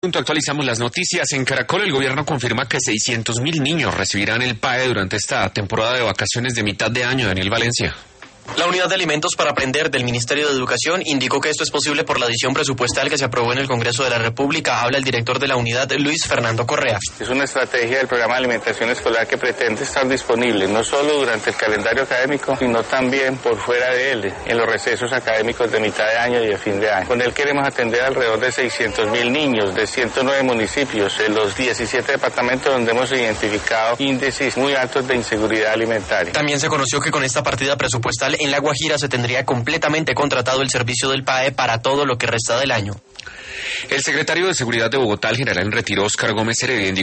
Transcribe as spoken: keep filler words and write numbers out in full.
Actualizamos las noticias. En Caracol, el gobierno confirma que seiscientos mil niños recibirán el P A E durante esta temporada de vacaciones de mitad de año. Daniel Valencia. La Unidad de Alimentos para Aprender del Ministerio de Educación indicó que esto es posible por la adición presupuestal que se aprobó en el Congreso de la República. Habla el director de la unidad, Luis Fernando Correa. Es una estrategia del programa de alimentación escolar que pretende estar disponible no solo durante el calendario académico, sino también por fuera de él, en los recesos académicos de mitad de año y de fin de año. Con él queremos atender alrededor de seiscientos mil niños de ciento nueve municipios en los diecisiete departamentos donde hemos identificado índices muy altos de inseguridad alimentaria. También se conoció que con esta partida presupuestal en La Guajira se tendría completamente contratado el servicio del P A E para todo lo que resta del año. El secretario de Seguridad de Bogotá, el general en retiro Óscar Gómez Heredia,